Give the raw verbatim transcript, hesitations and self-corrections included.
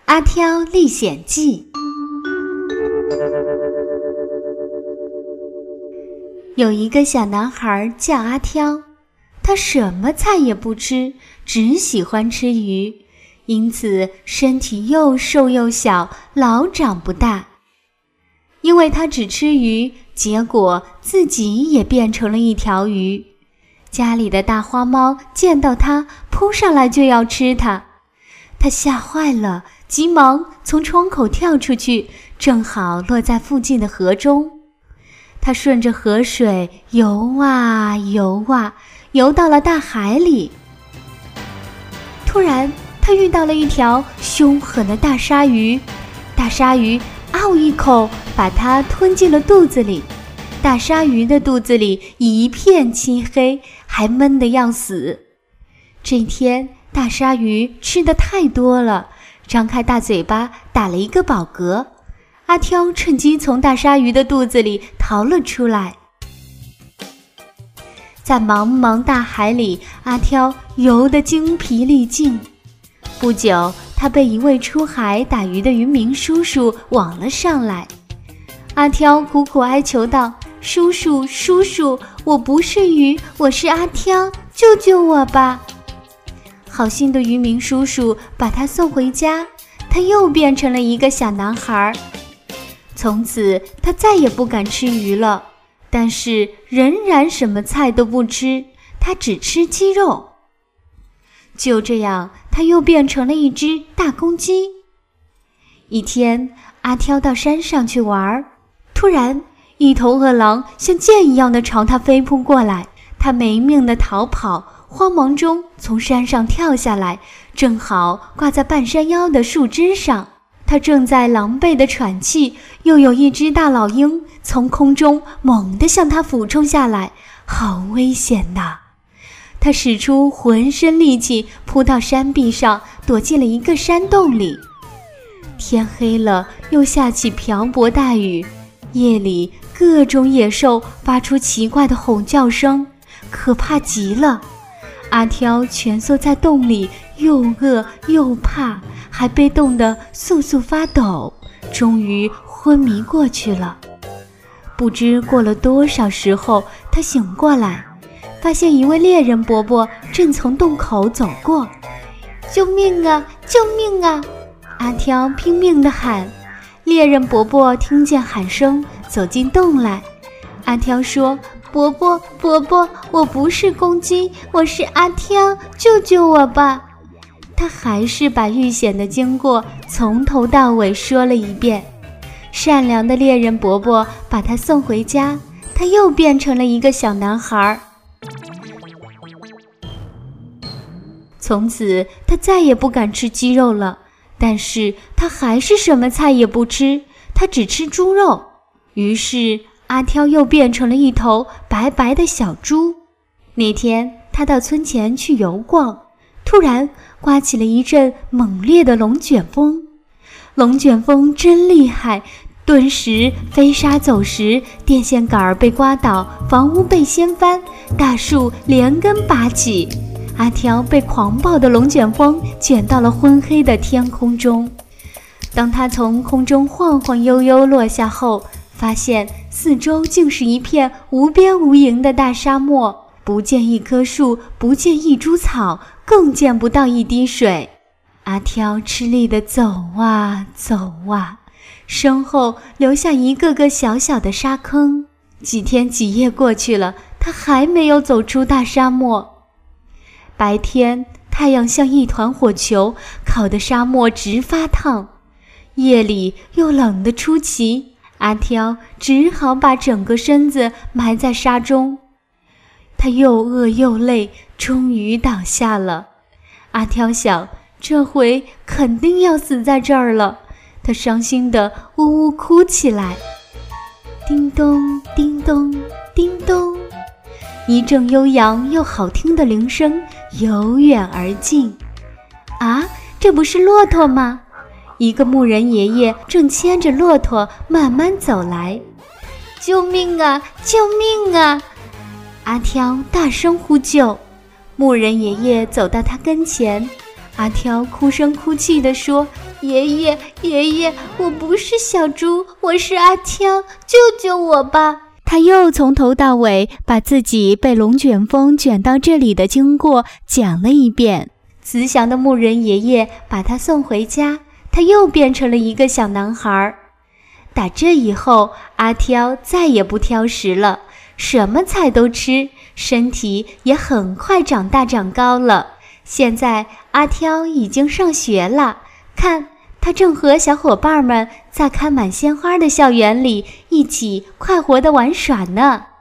阿挑历险记。有一个小男孩叫阿挑，他什么菜也不吃，只喜欢吃鱼，因此身体又瘦又小，老长不大。因为他只吃鱼，结果自己也变成了一条鱼。家里的大花猫见到他，扑上来就要吃他。他吓坏了，急忙从窗口跳出去，正好落在附近的河中。他顺着河水游啊游啊，游到了大海里。突然，他遇到了一条凶狠的大鲨鱼，大鲨鱼嗷一口把它吞进了肚子里。大鲨鱼的肚子里一片漆黑，还闷得要死。这天，大鲨鱼吃得太多了，张开大嘴巴打了一个饱嗝。阿挑趁机从大鲨鱼的肚子里逃了出来。在茫茫大海里，阿挑游得精疲力尽。不久，他被一位出海打鱼的渔民叔叔网了上来。阿挑苦苦哀求道：叔叔，叔叔，我不是鱼，我是阿挑，救救我吧！好心的渔民叔叔把他送回家，他又变成了一个小男孩。从此，他再也不敢吃鱼了，但是仍然什么菜都不吃，他只吃鸡肉。就这样，他又变成了一只大公鸡。一天，阿挑到山上去玩，突然，一头饿狼像箭一样的朝他飞扑过来，他没命地逃跑，慌忙中从山上跳下来，正好挂在半山腰的树枝上。他正在狼狈地喘气，又有一只大老鹰从空中猛地向他俯冲下来，好危险呐！他使出浑身力气扑到山壁上，躲进了一个山洞里。天黑了，又下起瓢泼大雨，夜里各种野兽发出奇怪的吼叫声，可怕极了。阿挑蜷缩在洞里，又饿又怕，还被冻得簌簌发抖，终于昏迷过去了。不知过了多少时候，他醒过来，发现一位猎人伯伯正从洞口走过。救命啊！救命啊！阿挑拼命地喊。猎人伯伯听见喊声，走进洞来。阿挑说：伯伯，伯伯，我不是公鸡，我是阿挑，救救我吧！他还是把遇险的经过从头到尾说了一遍。善良的猎人伯伯把他送回家，他又变成了一个小男孩。从此，他再也不敢吃鸡肉了，但是他还是什么菜也不吃，他只吃猪肉。于是，阿挑又变成了一头白白的小猪。那天，他到村前去游逛，突然刮起了一阵猛烈的龙卷风。龙卷风真厉害，顿时飞沙走石，电线杆被刮倒，房屋被掀翻，大树连根拔起。阿挑被狂暴的龙卷风卷到了昏黑的天空中。当他从空中晃晃悠悠落下后，发现四周竟是一片无边无垠的大沙漠，不见一棵树，不见一株草，更见不到一滴水。阿挑吃力地走啊走啊，身后留下一个个小小的沙坑。几天几夜过去了，他还没有走出大沙漠。白天，太阳像一团火球，烤得沙漠直发烫；夜里又冷得出奇，阿挑只好把整个身子埋在沙中。他又饿又累，终于倒下了。阿挑想，这回肯定要死在这儿了。他伤心地呜呜哭起来。叮咚叮咚叮咚，一阵悠扬又好听的铃声由远而近。啊，这不是骆驼吗？一个牧人爷爷正牵着骆驼慢慢走来。救命啊！救命啊！阿挑大声呼救。牧人爷爷走到他跟前， 阿挑哭声哭气地说：爷爷，爷爷，我不是小猪，我是阿挑，救救我吧！他又从头到尾把自己被龙卷风卷到这里的经过讲了一遍。慈祥的牧人爷爷把他送回家，他又变成了一个小男孩。打这以后，阿挑再也不挑食了，什么菜都吃，身体也很快长大长高了。现在阿挑已经上学了，看，他正和小伙伴们在开满鲜花的校园里一起快活地玩耍呢。